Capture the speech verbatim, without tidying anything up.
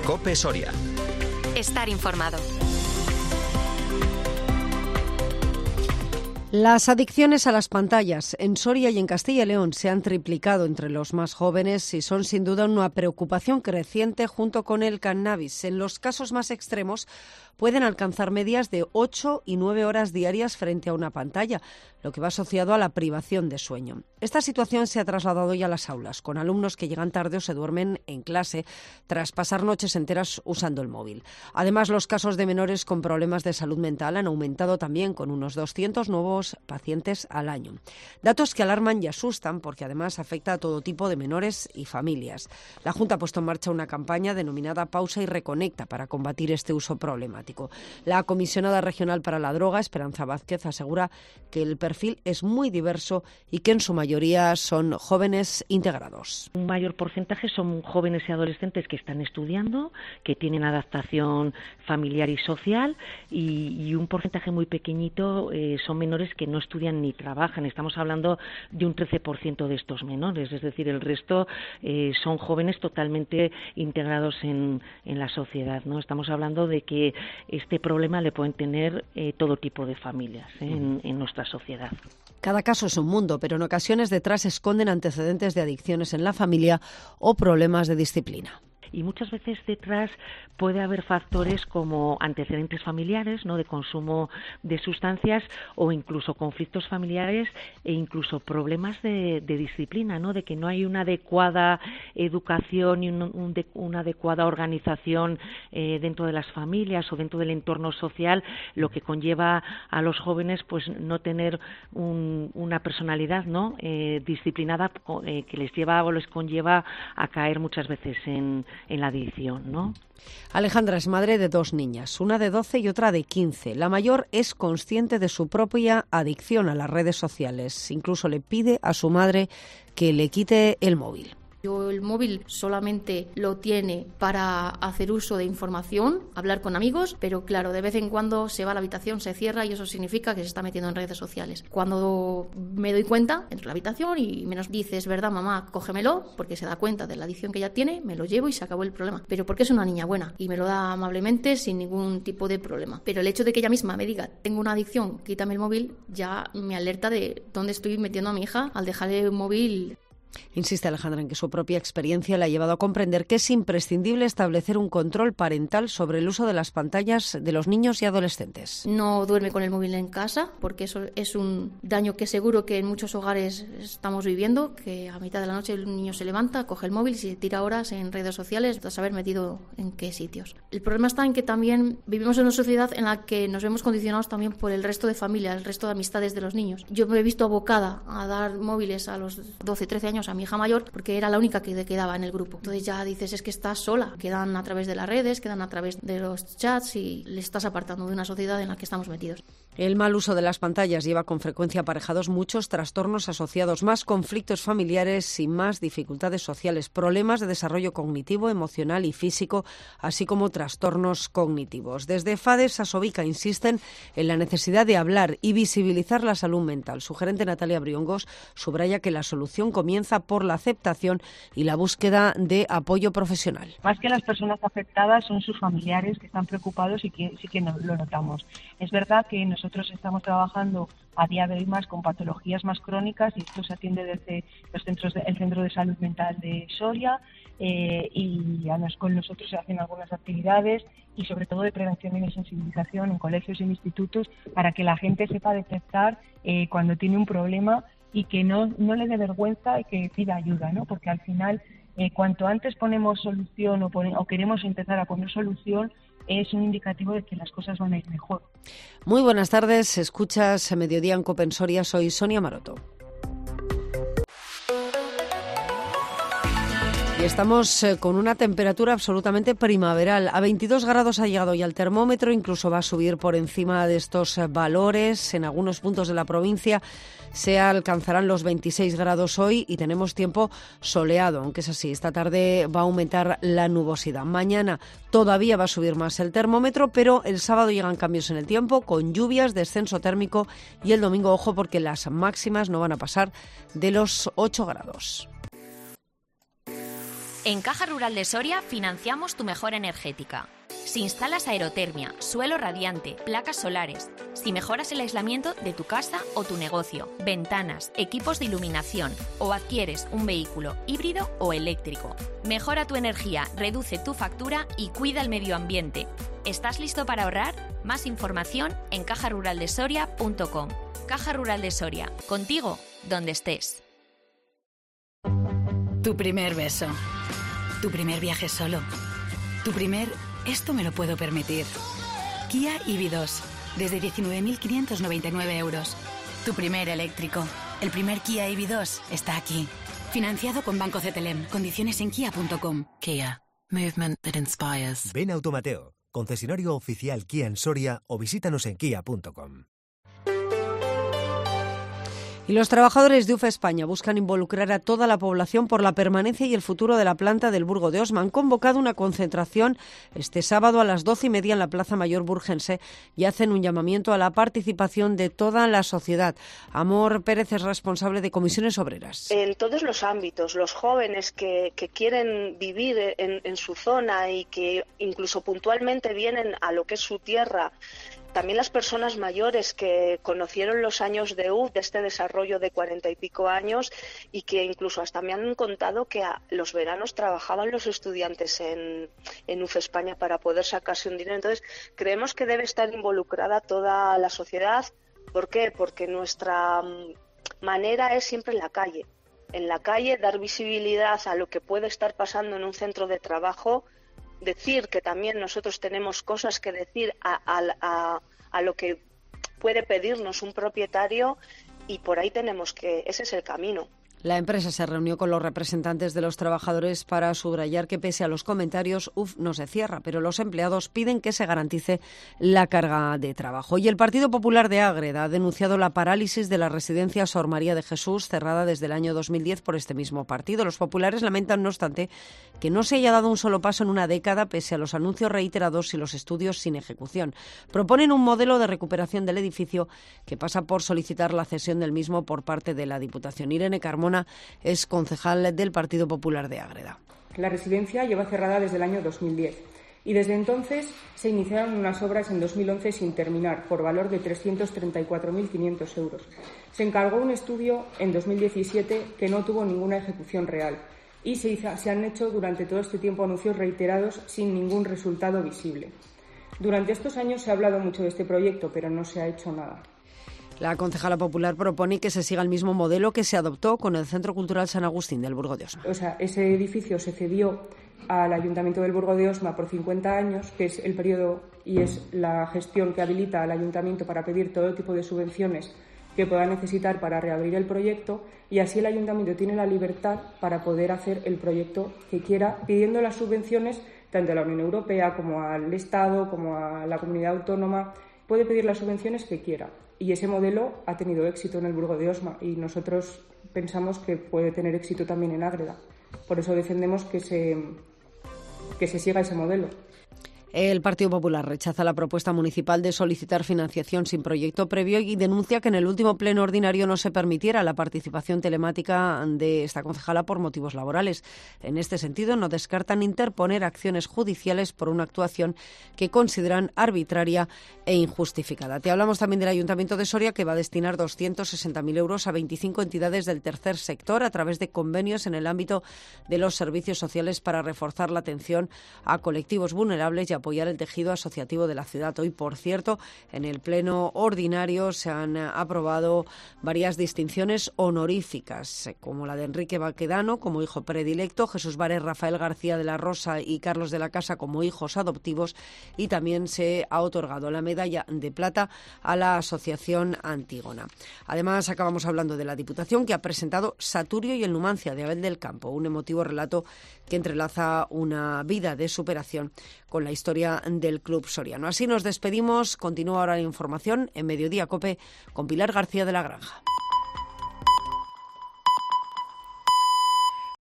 COPE Soria. Estar informado. Las adicciones a las pantallas en Soria y en Castilla y León se han triplicado entre los más jóvenes y son sin duda una preocupación creciente junto con el cannabis. En los casos más extremos pueden alcanzar medias de ocho y nueve horas diarias frente a una pantalla, lo que va asociado a la privación de sueño. Esta situación se ha trasladado ya a las aulas, con alumnos que llegan tarde o se duermen en clase tras pasar noches enteras usando el móvil. Además, los casos de menores con problemas de salud mental han aumentado también, con unos doscientos nuevos pacientes al año. Datos que alarman y asustan porque además afecta a todo tipo de menores y familias. La Junta ha puesto en marcha una campaña denominada Pausa y Reconecta para combatir este uso problemático. La comisionada regional para la droga, Esperanza Vázquez, asegura que el perfil es muy diverso y que en su mayoría son jóvenes integrados. Un mayor porcentaje son jóvenes y adolescentes que están estudiando, que tienen adaptación familiar y social, y, y un porcentaje muy pequeñito eh, son menores que no estudian ni trabajan. Estamos hablando de un trece por ciento de estos menores, es decir, el resto eh, son jóvenes totalmente integrados en, en la sociedad, ¿no? Estamos hablando de que este problema le pueden tener eh, todo tipo de familias ¿eh? en, en nuestra sociedad. Cada caso es un mundo, pero en ocasiones detrás se esconden antecedentes de adicciones en la familia o problemas de disciplina. Y muchas veces detrás puede haber factores como antecedentes familiares, ¿no?, de consumo de sustancias, o incluso conflictos familiares e incluso problemas de, de disciplina, ¿no?, de que no hay una adecuada educación y un, un de, una adecuada organización eh, dentro de las familias o dentro del entorno social, lo que conlleva a los jóvenes pues no tener un, una personalidad, ¿no?, eh, disciplinada eh, que les lleva o les conlleva a caer muchas veces en en la adicción, ¿no? Alejandra es madre de dos niñas, una de doce y otra de quince. La mayor es consciente de su propia adicción a las redes sociales. Incluso le pide a su madre que le quite el móvil. Yo el móvil solamente lo tiene para hacer uso de información, hablar con amigos, pero claro, de vez en cuando se va a la habitación, se cierra y eso significa que se está metiendo en redes sociales. Cuando me doy cuenta, entro a la habitación y menos dice, es verdad, mamá, cógemelo, porque se da cuenta de la adicción que ella tiene, me lo llevo y se acabó el problema. Pero porque es una niña buena y me lo da amablemente sin ningún tipo de problema. Pero el hecho de que ella misma me diga, tengo una adicción, quítame el móvil, ya me alerta de dónde estoy metiendo a mi hija al dejarle el móvil. Insiste Alejandra en que su propia experiencia le ha llevado a comprender que es imprescindible establecer un control parental sobre el uso de las pantallas de los niños y adolescentes. No duerme con el móvil en casa, porque eso es un daño que seguro que en muchos hogares estamos viviendo, que a mitad de la noche el niño se levanta, coge el móvil y se tira horas en redes sociales tras haber metido en qué sitios. El problema está en que también vivimos en una sociedad en la que nos vemos condicionados también por el resto de familias, el resto de amistades de los niños. Yo me he visto abocada a dar móviles a los doce, trece años a mi hija mayor porque era la única que quedaba en el grupo. Entonces ya dices, es que estás sola. Quedan a través de las redes, quedan a través de los chats y le estás apartando de una sociedad en la que estamos metidos. El mal uso de las pantallas lleva con frecuencia aparejados muchos trastornos asociados, más conflictos familiares y más dificultades sociales, problemas de desarrollo cognitivo, emocional y físico, así como trastornos cognitivos. Desde FADES a Sobica insisten en la necesidad de hablar y visibilizar la salud mental. Su gerente Natalia Briongos subraya que la solución comienza por la aceptación y la búsqueda de apoyo profesional. Más que las personas afectadas son sus familiares que están preocupados y que sí que no, lo notamos. Es verdad que nosotros estamos trabajando a día de hoy más con patologías más crónicas y esto se atiende desde los centros de, el Centro de Salud Mental de Soria eh, y a nos, con nosotros se hacen algunas actividades y sobre todo de prevención y de sensibilización en colegios y en institutos para que la gente sepa detectar eh, cuando tiene un problema y que no, no le dé vergüenza y que pida ayuda, ¿no? Porque al final, eh, cuanto antes ponemos solución o, pone, o queremos empezar a poner solución, es un indicativo de que las cosas van a ir mejor. Muy buenas tardes, escuchas Mediodía en COPE en Soria, soy Sonia Maroto. Y estamos con una temperatura absolutamente primaveral. A veintidós grados ha llegado ya el termómetro, incluso va a subir por encima de estos valores. En algunos puntos de la provincia se alcanzarán los veintiséis grados hoy y tenemos tiempo soleado, aunque es así. Esta tarde va a aumentar la nubosidad. Mañana todavía va a subir más el termómetro, pero el sábado llegan cambios en el tiempo, con lluvias, descenso térmico y el domingo, ojo, porque las máximas no van a pasar de los ocho grados. En Caja Rural de Soria financiamos tu mejora energética. Si instalas aerotermia, suelo radiante, placas solares, si mejoras el aislamiento de tu casa o tu negocio, ventanas, equipos de iluminación o adquieres un vehículo híbrido o eléctrico. Mejora tu energía, reduce tu factura y cuida el medio ambiente. ¿Estás listo para ahorrar? Más información en caja rural de soria punto com. Caja Rural de Soria, contigo donde estés. Tu primer beso. Tu primer viaje solo. Tu primer esto me lo puedo permitir. Kia E V dos, desde diecinueve mil quinientos noventa y nueve euros. Tu primer eléctrico. El primer Kia E V dos está aquí. Financiado con Banco C T L M. Condiciones en kia punto com. Kia. Movement that inspires. Ven a Automateo, concesionario oficial Kia en Soria, o visítanos en kia punto com. Y los trabajadores de U F España buscan involucrar a toda la población por la permanencia y el futuro de la planta del Burgo de Osma. Han convocado una concentración este sábado a las doce y media en la Plaza Mayor burgense y hacen un llamamiento a la participación de toda la sociedad. Amor Pérez es responsable de Comisiones Obreras. En todos los ámbitos, los jóvenes que, que quieren vivir en, en su zona y que incluso puntualmente vienen a lo que es su tierra. También las personas mayores que conocieron los años de U F, de este desarrollo de cuarenta y pico años, y que incluso hasta me han contado que a los veranos trabajaban los estudiantes en, en U F España para poder sacarse un dinero. Entonces, creemos que debe estar involucrada toda la sociedad. ¿Por qué? Porque nuestra manera es siempre en la calle. En la calle, dar visibilidad a lo que puede estar pasando en un centro de trabajo, decir que también nosotros tenemos cosas que decir a, a, a, a lo que puede pedirnos un propietario, y por ahí tenemos que, ese es el camino. La empresa se reunió con los representantes de los trabajadores para subrayar que, pese a los comentarios, U F no se cierra, pero los empleados piden que se garantice la carga de trabajo. Y el Partido Popular de Ágreda ha denunciado la parálisis de la residencia Sor María de Jesús, cerrada desde el año dos mil diez por este mismo partido. Los populares lamentan, no obstante, que no se haya dado un solo paso en una década, pese a los anuncios reiterados y los estudios sin ejecución. Proponen un modelo de recuperación del edificio que pasa por solicitar la cesión del mismo por parte de la Diputación. Irene Carmona es concejal del Partido Popular de Ágreda. La residencia lleva cerrada desde el año dos mil diez y desde entonces se iniciaron unas obras en dos mil once sin terminar, por valor de trescientos treinta y cuatro mil quinientos euros. Se encargó un estudio en dos mil diecisiete que no tuvo ninguna ejecución real y se, hizo, se han hecho durante todo este tiempo anuncios reiterados sin ningún resultado visible. Durante estos años se ha hablado mucho de este proyecto, pero no se ha hecho nada. La concejala popular propone que se siga el mismo modelo que se adoptó con el Centro Cultural San Agustín del Burgo de Osma. O sea, ese edificio se cedió al Ayuntamiento del Burgo de Osma por cincuenta años, que es el periodo y es la gestión que habilita al Ayuntamiento para pedir todo tipo de subvenciones que pueda necesitar para reabrir el proyecto, y así el Ayuntamiento tiene la libertad para poder hacer el proyecto que quiera, pidiendo las subvenciones tanto a la Unión Europea como al Estado, como a la comunidad autónoma. Puede pedir las subvenciones que quiera. Y ese modelo ha tenido éxito en el Burgo de Osma y nosotros pensamos que puede tener éxito también en Ágreda. Por eso defendemos que se, que se siga ese modelo. El Partido Popular rechaza la propuesta municipal de solicitar financiación sin proyecto previo y denuncia que en el último pleno ordinario no se permitiera la participación telemática de esta concejala por motivos laborales. En este sentido, no descartan interponer acciones judiciales por una actuación que consideran arbitraria e injustificada. Te hablamos también del Ayuntamiento de Soria, que va a destinar doscientos sesenta mil euros a veinticinco entidades del tercer sector a través de convenios en el ámbito de los servicios sociales para reforzar la atención a colectivos vulnerables y a apoyar el tejido asociativo de la ciudad. Hoy, por cierto, en el pleno ordinario se han aprobado varias distinciones honoríficas, como la de Enrique Baquedano como hijo predilecto, Jesús Vares, Rafael García de la Rosa y Carlos de la Casa como hijos adoptivos, y también se ha otorgado la medalla de plata a la Asociación Antígona. Además, acabamos hablando de la Diputación, que ha presentado Saturio y el Numancia de Abel del Campo, un emotivo relato que entrelaza una vida de superación con la historia del club soriano. Así nos despedimos. Continúa ahora la información en Mediodía COPE con Pilar García de la Granja.